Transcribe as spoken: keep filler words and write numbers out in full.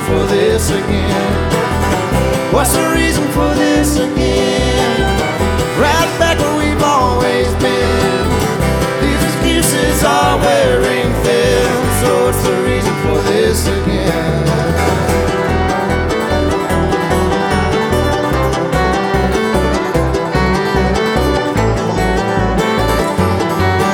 for this again? What's the reason for this again? Right back where we've always been. These excuses are wearing thin, so what's the reason for this again?